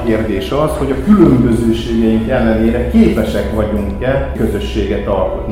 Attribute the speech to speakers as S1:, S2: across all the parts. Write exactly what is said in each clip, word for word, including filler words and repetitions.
S1: alapkérdés az, hogy a különbözőségeink ellenére képesek vagyunk-e közösséget alkotni.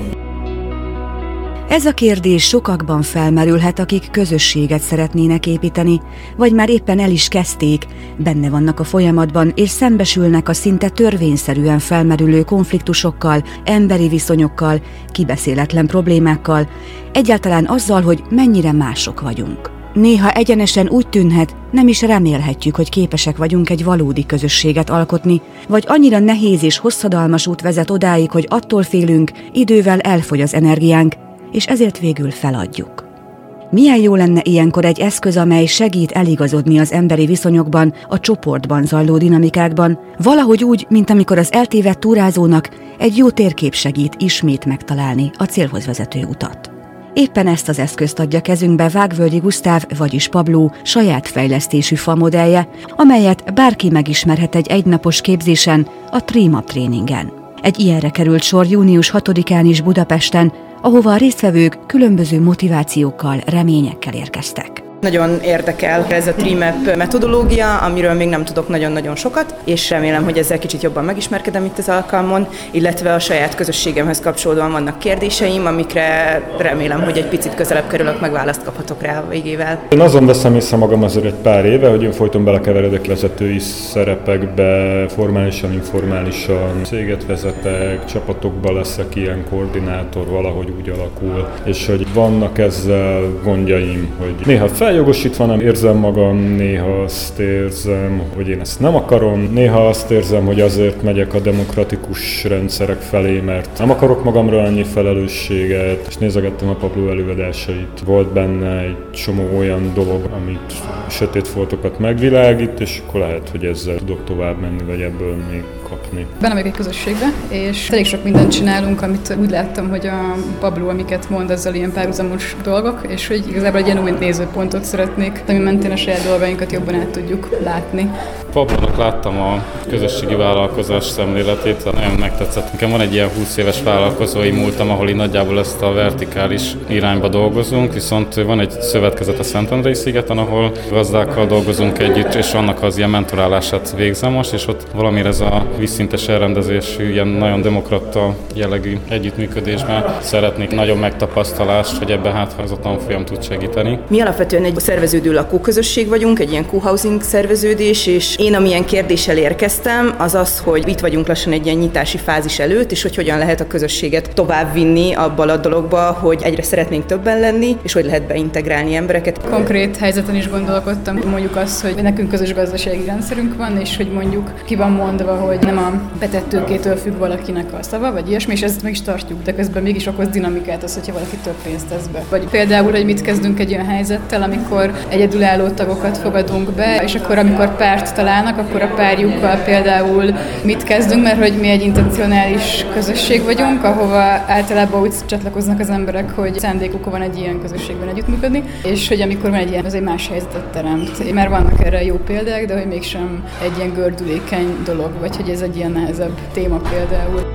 S2: Ez a kérdés sokakban felmerülhet, akik közösséget szeretnének építeni, vagy már éppen el is kezdték, benne vannak a folyamatban, és szembesülnek a szinte törvényszerűen felmerülő konfliktusokkal, emberi viszonyokkal, kibeszéletlen problémákkal, egyáltalán azzal, hogy mennyire mások vagyunk. Néha egyenesen úgy tűnhet, nem is remélhetjük, hogy képesek vagyunk egy valódi közösséget alkotni, vagy annyira nehéz és hosszadalmas út vezet odáig, hogy attól félünk, idővel elfogy az energiánk, és ezért végül feladjuk. Milyen jó lenne ilyenkor egy eszköz, amely segít eligazodni az emberi viszonyokban, a csoportban zajló dinamikákban, valahogy úgy, mint amikor az eltévedt túrázónak egy jó térkép segít ismét megtalálni a célhoz vezető utat. Éppen ezt az eszközt adja kezünkbe Vágvölgyi Gusztáv, vagyis Pablo saját fejlesztésű famodellje, amelyet bárki megismerhet egy egynapos képzésen, a Trimap tréningen. Egy ilyenre került sor június hatodikán is Budapesten, ahova a résztvevők különböző motivációkkal, reményekkel érkeztek.
S3: Nagyon érdekel ez a Trimap metodológia, amiről még nem tudok nagyon-nagyon sokat, és remélem, hogy ezzel kicsit jobban megismerkedem itt az alkalmon, illetve a saját közösségemhez kapcsolódóan vannak kérdéseim, amikre remélem, hogy egy picit közelebb kerülök, meg választ kaphatok rá a végével.
S4: Én azon veszem észre magam azért egy pár éve, hogy én folyton belekeveredek vezetői szerepekbe, formálisan, informálisan, céget vezetek, csapatokban leszek ilyen koordinátor, valahogy úgy alakul, és hogy vannak ezzel gondjaim, hogy néha feljogosítva nem érzem magam, néha azt érzem, hogy én ezt nem akarom, néha azt érzem, hogy azért megyek a demokratikus rendszerek felé, mert nem akarok magamra annyi felelősséget, és nézegettem a Pablo előadásait. Volt benne egy csomó olyan dolog, amit sötét foltokat megvilágít, és akkor lehet, hogy ezzel tudok tovább menni, vagy ebből még kapni.
S5: Benne vagyok egy közösségbe, és elég sok mindent csinálunk, amit úgy láttam, hogy a Pablo, amiket mond, azzal ilyen párhuzamos dolgok, és hogy igazából egy ilyen új nézőpontot szeretnék, ami mentén a saját dolgainkat jobban át tudjuk látni.
S6: Pablónak láttam a közösségi vállalkozás szemléletét, nagyon megtetszett. Nekem van egy ilyen húsz éves vállalkozói múltam, ahol így nagyjából ezt a vertikális irányba dolgozunk, viszont van egy szövetkezet a Szentendrei szigeten, ahol gazdákkal dolgozunk együtt, és annak az ilyen mentorálását végzem most, és ott valamire ez a vízszintes elrendezésű, ilyen nagyon demokrata jellegű együttműködésben szeretnék nagyobb megtapasztalást, hogy ebben hát az a tanfolyam tud segíteni.
S3: Mi alapvetően egy szerveződő lakóközösség vagyunk, egy ilyen co-housing szerveződés, és én amilyen kérdéssel érkeztem, az az, hogy itt vagyunk lassan egy ilyen nyitási fázis előtt, és hogy hogyan lehet a közösséget továbbvinni abban a dologba, hogy egyre szeretnénk többen lenni, és hogy lehet beintegrálni embereket.
S5: Konkrét helyzeten is gondolkodtam, mondjuk azt, hogy nekünk közös gazdasági rendszerünk van, és hogy mondjuk ki van mondva, hogy nem a betett tőkétől függ valakinek a szava, vagy ilyesmi, és ezt meg is tartjuk, de közben mégis okoz dinamikát az, hogyha valaki több pénzt tesz be. Vagy például, hogy mit kezdünk egy olyan helyzettel, amikor egyedülálló tagokat fogadunk be, és akkor amikor párt találnak, akkor a párjukkal például mit kezdünk, mert hogy mi egy intencionális közösség vagyunk, ahova általában úgy csatlakoznak az emberek, hogy szándékuk van egy ilyen közösségben együttműködni, és hogy amikor van egy ilyen, az egy más helyzetet teremt. Már vannak erre jó példák, de hogy mégsem egy ilyen gördülékeny dolog, vagy hogy ez egy ilyen nehezebb téma például.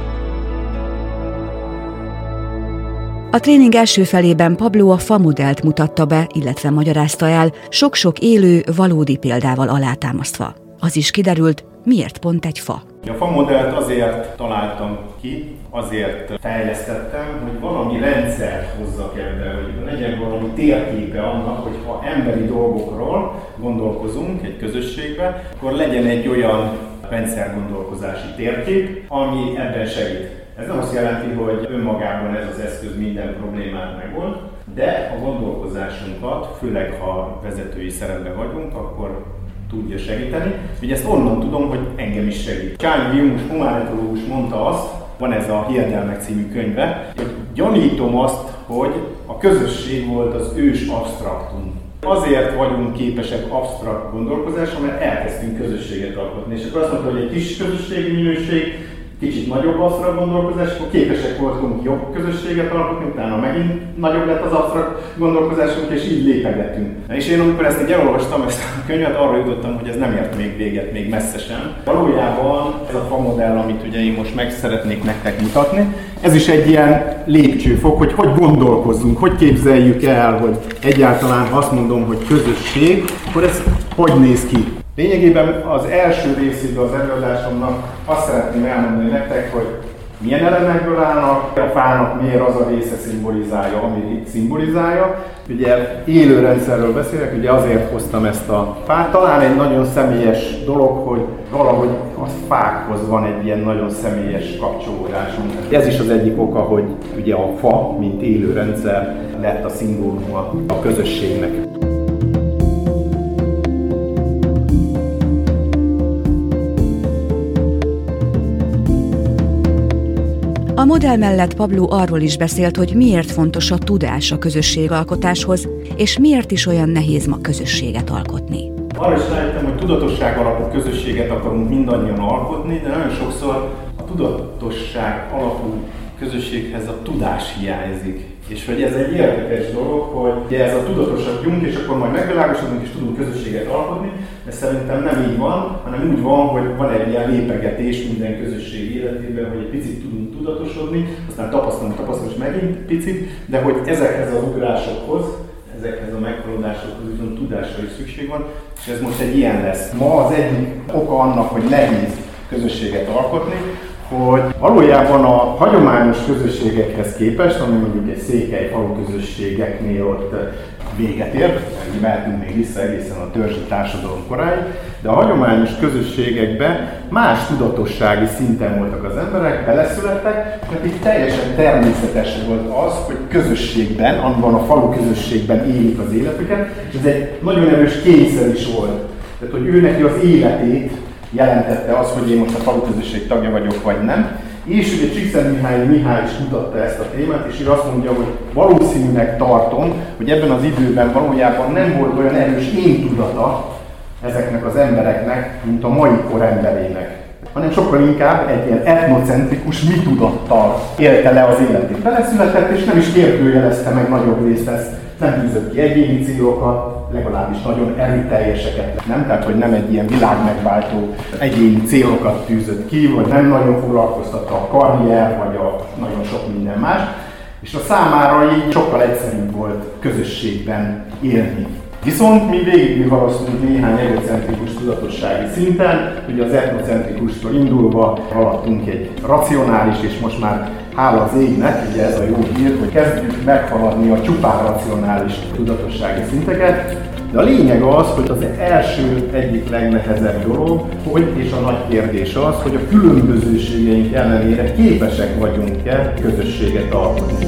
S2: A tréning első felében Pablo a famodellt mutatta be, illetve magyarázta el, sok-sok élő, valódi példával alátámasztva. Az is kiderült, miért pont egy fa.
S1: A famodellt azért találtam ki, azért fejlesztettem, hogy valami rendszer hozzak ebbe, hogy legyen valami térképe annak, hogy ha emberi dolgokról gondolkozunk egy közösségbe, akkor legyen egy olyan rendszergondolkozási térkép, ami ebben segít. Ez nem azt jelenti, hogy önmagában ez az eszköz minden problémát megold, de a gondolkozásunkat, főleg ha vezetői szerepben vagyunk, akkor tudja segíteni. Ugye ezt onnan tudom, hogy engem is segít. Csányi Vilmos humánetológus mondta azt, van ez a Hiedelmek című könyve, hogy gyanítom azt, hogy a közösség volt az ős absztraktum. Azért vagyunk képesek absztrakt gondolkozásra, mert elkezdtünk közösséget alkotni. És akkor azt mondta, hogy egy kis közösségi minőség, kicsit nagyobb absztrakt gondolkozás, akkor képesek voltunk jobb közösséget alkotni, utána megint nagyobb lett az absztrakt gondolkozásunk, és így lépegettünk. És én amikor ezt így elolvastam, ezt a könyvet, arra jutottam, hogy ez nem ért még véget, még messze sem. Valójában ez a famodell, amit ugye én most meg szeretnék nektek mutatni, ez is egy ilyen lépcsőfok, hogy hogy gondolkozzunk, hogy képzeljük el, hogy egyáltalán azt mondom, hogy közösség, akkor ez hogy néz ki. Lényegében az első részében az előadásomnak azt szeretném elmondani nektek, hogy milyen elemekből állnak, a fának miért az a része szimbolizálja, amit szimbolizálja. Ugye élő rendszerről beszélek, ugye azért hoztam ezt a fát. Talán egy nagyon személyes dolog, hogy valahogy a fákhoz van egy ilyen nagyon személyes kapcsolódásunk. Ez is az egyik oka, hogy ugye a fa, mint élő rendszer lett a szimbóluma a közösségnek.
S2: A modell mellett Pablo arról is beszélt, hogy miért fontos a tudás a közösségalkotáshoz, és miért is olyan nehéz ma közösséget alkotni.
S1: Arra is rájöttem, hogy tudatosság alapú közösséget akarunk mindannyian alkotni, de nagyon sokszor a tudatosság alapú közösséghez a tudás hiányzik. És hogy ez egy érdekes dolog, hogy ez a tudatosodjunk, és akkor majd megvilágosodunk, és tudunk közösséget alkotni, de szerintem nem így van, hanem úgy van, hogy van egy ilyen lépegetés minden közösség életében, hogy egy picit tudunk tudatosodni, aztán tapasztalunk, tapasztalunk megint picit, de hogy ezekhez az ugrásokhoz, ezekhez a meghaladásokhoz viszont tudásra is szükség van, és ez most egy ilyen lesz. Ma az egyik oka annak, hogy nehéz közösséget alkotni, hogy valójában a hagyományos közösségekhez képest, ami mondjuk egy székely falu közösségeknél ott véget ért, mert mehetünk még vissza egészen a törzsi társadalom koráig, de a hagyományos közösségekben más tudatossági szinten voltak az emberek, beleszülettek, mert így teljesen természetes volt az, hogy közösségben, abban a falu közösségben élik az életüket, és ez egy nagyon erős kényszer is volt. Tehát, hogy ő neki az életét jelentette az, hogy én most a falu közösség tagja vagyok, vagy nem. És ugye Csíkszentmihalyi Mihály Mihály is mutatta ezt a témát, és ő azt mondja, hogy valószínűnek tartom, hogy ebben az időben valójában nem volt olyan erős én tudata ezeknek az embereknek, mint a mai kor emberének, hanem sokkal inkább egy ilyen etnocentrikus mi tudattal élte le az életét. Beleszületett, és nem is kérdőjelezte meg nagyobb részt ezt, nem tűzött ki egyéni célokat, legalábbis nagyon erőteljeseket, nem? Tehát, hogy nem egy ilyen világmegváltó egyéni célokat tűzött ki, vagy nem nagyon foglalkoztatta a karrier, vagy a nagyon sok minden más, és a számára így sokkal egyszerűbb volt közösségben élni. Viszont mi végigviharoztunk néhány egocentrikus tudatossági szinten, ugye az etnocentrikustól indulva haladtunk egy racionális, és most már hála az égnek, ugye ez a jó hír, hogy kezdjük meghaladni a csupán racionális tudatossági szinteket. De a lényeg az, hogy az első egyik legnehezebb dolog, hogy és a nagy kérdés az, hogy a különbözőségeink ellenére képesek vagyunk-e közösséget alkotni.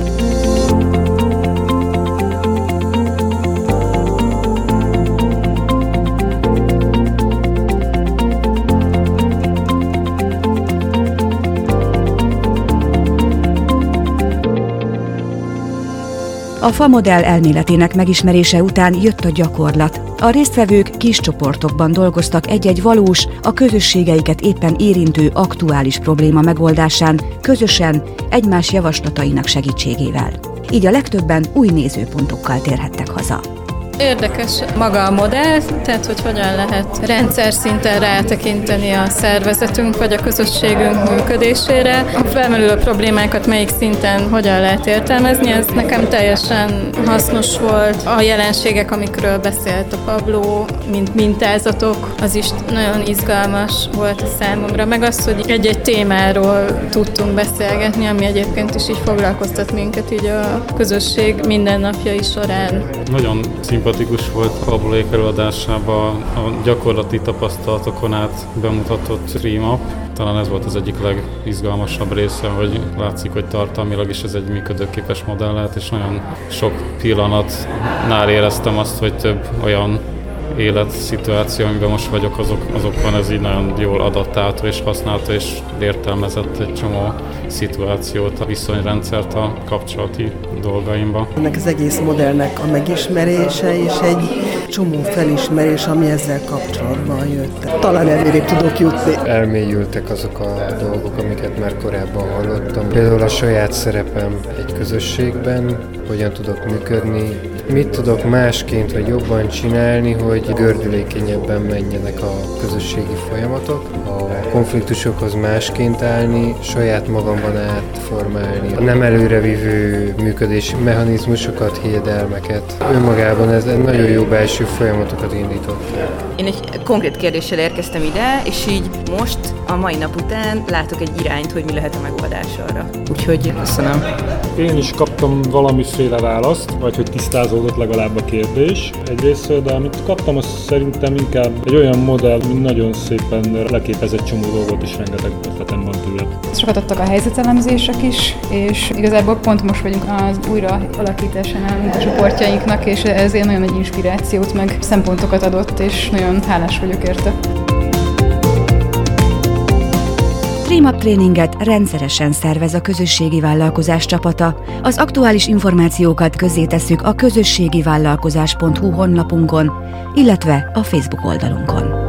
S2: A fa modell elméletének megismerése után jött a gyakorlat. A résztvevők kis csoportokban dolgoztak egy-egy valós, a közösségeiket éppen érintő aktuális probléma megoldásán, közösen, egymás javaslatainak segítségével. Így a legtöbben új nézőpontokkal térhettek haza.
S7: Érdekes maga a modell, tehát hogy hogyan lehet rendszer szinten rátekinteni a szervezetünk vagy a közösségünk működésére. A felmerülő problémákat melyik szinten hogyan lehet értelmezni, ez nekem teljesen hasznos volt. A jelenségek, amikről beszélt a Pablo, mint mintázatok, az is nagyon izgalmas volt a számomra, meg az, hogy egy-egy témáról tudtunk beszélgetni, ami egyébként is így foglalkoztat minket így a közösség mindennapjai során.
S6: Nagyon szimpatikus volt Pabloék előadásában a gyakorlati tapasztalatokon át bemutatott stream. Talán ez volt az egyik legizgalmasabb része, hogy látszik, hogy tartalmilag is ez egy működőképes modell lehet, és nagyon sok pillanatnál éreztem azt, hogy több olyan életszituáció, amiben most vagyok, azok, azokban ez így nagyon jól adaptálta és használta és értelmezett egy csomó szituációt, a viszonyrendszert a kapcsolati dolgaimba.
S8: Ennek az egész modellnek a megismerése és egy csomó felismerés, ami ezzel kapcsolatban jött. Talán előrébb tudok jutni.
S9: Elmélyültek azok a dolgok, amiket már korábban hallottam. Például a saját szerepem egy közösségben, hogyan tudok működni, mit tudok másként vagy jobban csinálni, hogy gördülékenyebben menjenek a közösségi folyamatok, a konfliktusokhoz másként állni, saját magamban átformálni, a nem előrevívő működési mechanizmusokat, hiedelmeket. Önmagában ez egy nagyon jó belső folyamatokat indított.
S3: Én egy konkrét kérdéssel érkeztem ide, és így most, a mai nap után látok egy irányt, hogy mi lehet a megoldás arra. Úgyhogy köszönöm.
S4: Én is kaptam valamiféle választ, vagy hogy tisztázódott legalább a kérdés egyrésztről, de amit kaptam, az szerintem inkább egy olyan modell, ami nagyon szépen leképez egy csomó dolgot, és rengeteg ötletem van tőle.
S5: Sokat adtak a helyzetelemzések is, és igazából pont most vagyunk az újra alakításánál munkacsoportjainknak, és ezért nagyon nagy inspirációt, meg szempontokat adott, és nagyon hálás vagyok érte.
S2: Dream Up tréninget rendszeresen szervez a közösségi vállalkozás csapata. Az aktuális információkat közzétesszük a közösségivállalkozás pont hu honlapunkon, illetve a Facebook oldalunkon.